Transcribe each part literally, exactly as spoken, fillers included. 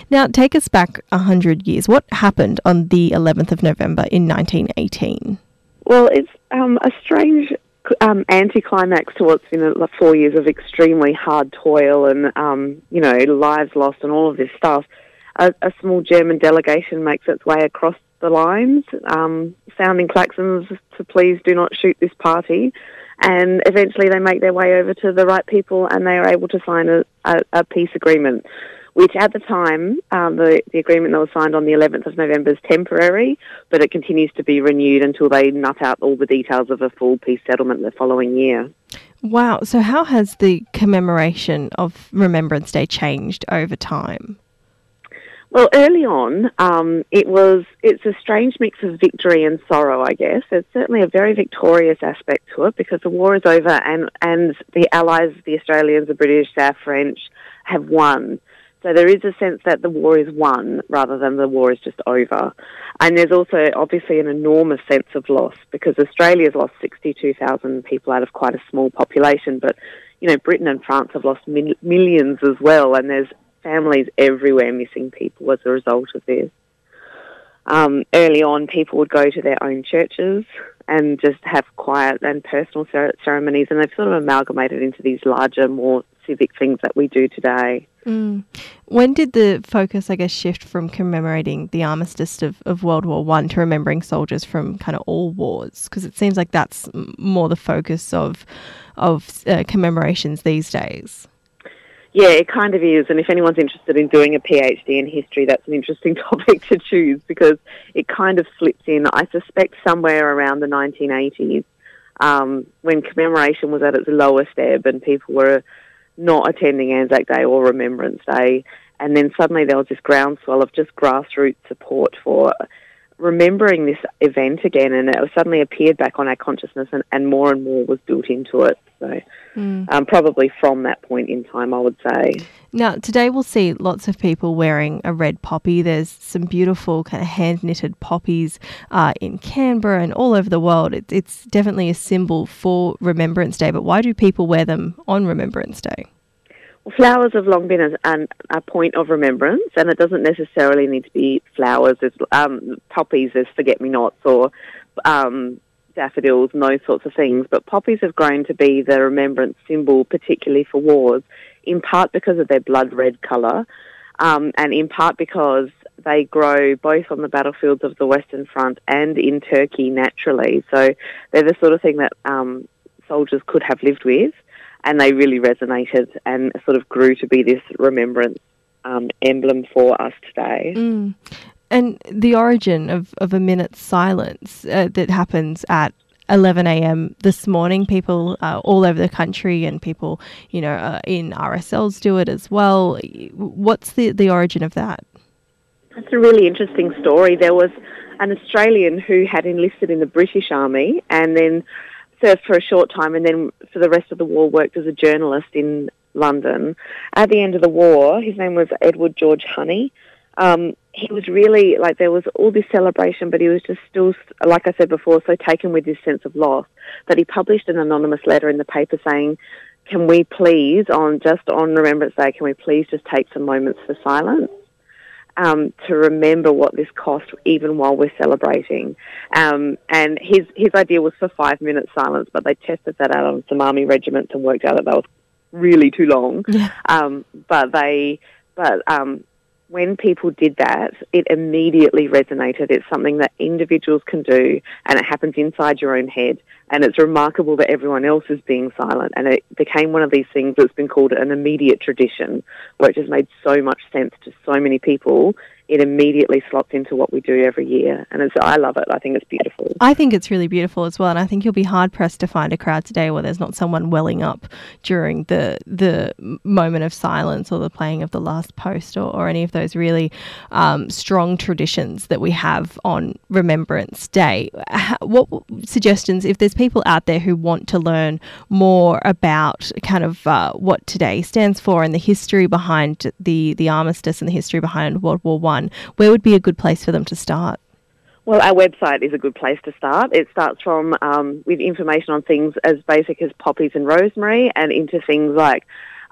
Now, take us back one hundred years. What happened on the eleventh of November in nineteen eighteen? Well, it's um, a strange um, anticlimax to what's been a, four years of extremely hard toil and, um, you know, lives lost and all of this stuff. A, a small German delegation makes its way across the lines, um, sounding klaxons to please do not shoot this party. And eventually they make their way over to the right people and they are able to sign a, a, a peace agreement, which at the time, um, the, the agreement that was signed on the eleventh of November is temporary, but it continues to be renewed until they nut out all the details of a full peace settlement the following year. Wow. So how has the commemoration of Remembrance Day changed over time? Well, early on, um, it was, it's a strange mix of victory and sorrow, I guess. It's certainly a very victorious aspect to it because the war is over and, and the Allies, the Australians, the British, our French, have won. So there is a sense that the war is won rather than the war is just over. And there's also obviously an enormous sense of loss because Australia's lost sixty-two thousand people out of quite a small population, but, you know, Britain and France have lost mil- millions as well, and there's families everywhere missing people as a result of this. Um, early on, people would go to their own churches and just have quiet and personal cer- ceremonies, and they've sort of amalgamated into these larger, more civic things that we do today. Mm. When did the focus, I guess, shift from commemorating the armistice of, of World War One to remembering soldiers from kind of all wars? Because it seems like that's more the focus of, of uh, commemorations these days. Yeah, it kind of is. And if anyone's interested in doing a PhD in history, that's an interesting topic to choose because it kind of slips in, I suspect, somewhere around the nineteen eighties um, when commemoration was at its lowest ebb and people were not attending Anzac Day or Remembrance Day. And then suddenly there was this groundswell of just grassroots support for remembering this event again, and it suddenly appeared back on our consciousness, and, and more and more was built into it. So mm. um, probably from that point in time, I would say. Now, today we'll see lots of people wearing a red poppy. There's some beautiful kind of hand-knitted poppies uh, in Canberra and all over the world. It, it's definitely a symbol for Remembrance Day, but why do people wear them on Remembrance Day? Flowers have long been a, a point of remembrance, and it doesn't necessarily need to be flowers. There's um, poppies, there's forget-me-nots or um, daffodils and those sorts of things. But poppies have grown to be the remembrance symbol, particularly for wars, in part because of their blood red colour, um, and in part because they grow both on the battlefields of the Western Front and in Turkey naturally. So they're the sort of thing that um, soldiers could have lived with. And they really resonated and sort of grew to be this remembrance um, emblem for us today. Mm. And the origin of, of a minute's silence uh, that happens at eleven a.m. this morning, people uh, all over the country and people, you know, uh, in R S Ls do it as well. What's the, the origin of that? That's a really interesting story. There was an Australian who had enlisted in the British Army and then served for a short time and then for the rest of the war worked as a journalist in London. At the end of the war, his name was Edward George Honey. Um, he was really, like, there was all this celebration, but he was just still, like I said before, so taken with this sense of loss that he published an anonymous letter in the paper saying, can we please, on just on Remembrance Day, can we please just take some moments for silence? Um, to remember what this cost, even while we're celebrating. Um, and his his idea was for five minutes silence, but they tested that out on some army regiments and worked out that that was really too long. Yeah. Um, but they, but um, when people did that, it immediately resonated. It's something that individuals can do, and it happens inside your own head. And it's remarkable that everyone else is being silent. And it became one of these things that's been called an immediate tradition, which has made so much sense to so many people. It immediately slots into what we do every year. And it's, I love it. I think it's beautiful. I think it's really beautiful as well. And I think you'll be hard-pressed to find a crowd today where there's not someone welling up during the the moment of silence or the playing of the last post or, or any of those really um, strong traditions that we have on Remembrance Day. What suggestions, if there's people out there who want to learn more about kind of uh, what today stands for and the history behind the, the armistice and the history behind World War One, where would be a good place for them to start? Well, our website is a good place to start. It starts from um, with information on things as basic as poppies and rosemary and into things like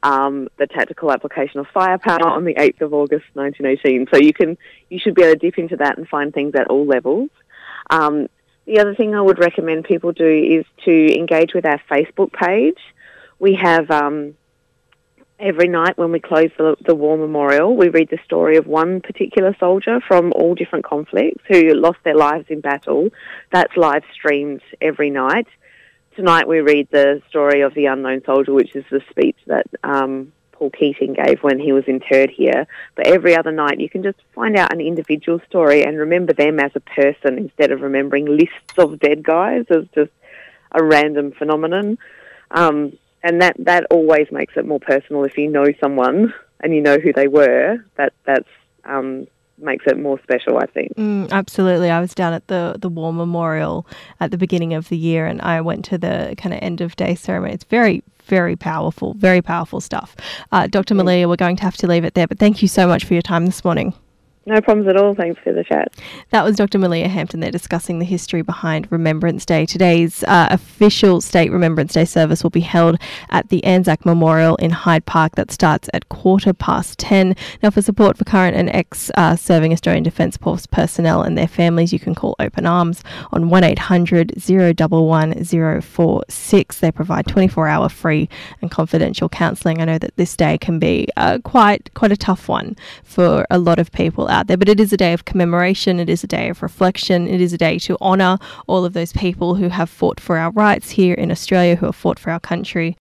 um, the tactical application of firepower on the eighth of August nineteen eighteen. So you can you should be able to dip into that and find things at all levels. Um, the other thing I would recommend people do is to engage with our Facebook page. We have um, every night when we close the, the War Memorial, we read the story of one particular soldier from all different conflicts who lost their lives in battle. That's live streamed every night. Tonight we read the story of the unknown soldier, which is the speech that um, Paul Keating gave when he was interred here. But every other night you can just find out an individual story and remember them as a person instead of remembering lists of dead guys as just a random phenomenon. Um, and that, that always makes it more personal if you know someone and you know who they were. That that's um, makes it more special, I think. Mm, absolutely. I was down at the, the War Memorial at the beginning of the year and I went to the kind of end of day ceremony. It's very, very powerful, very powerful stuff. Uh, Doctor Yeah. Malia, we're going to have to leave it there, but thank you so much for your time this morning. No problems at all. Thanks for the chat. That was Doctor Malia Hampton there discussing the history behind Remembrance Day. Today's uh, official State Remembrance Day service will be held at the Anzac Memorial in Hyde Park. That starts at quarter past ten. Now, for support for current and ex-serving uh, Australian Defence Force personnel and their families, you can call Open Arms on one eight hundred, zero one one, zero four six. They provide twenty-four hour free and confidential counselling. I know that this day can be uh, quite, quite a tough one for a lot of people out there, but it is a day of commemoration, it is a day of reflection, it is a day to honour all of those people who have fought for our rights here in Australia, who have fought for our country,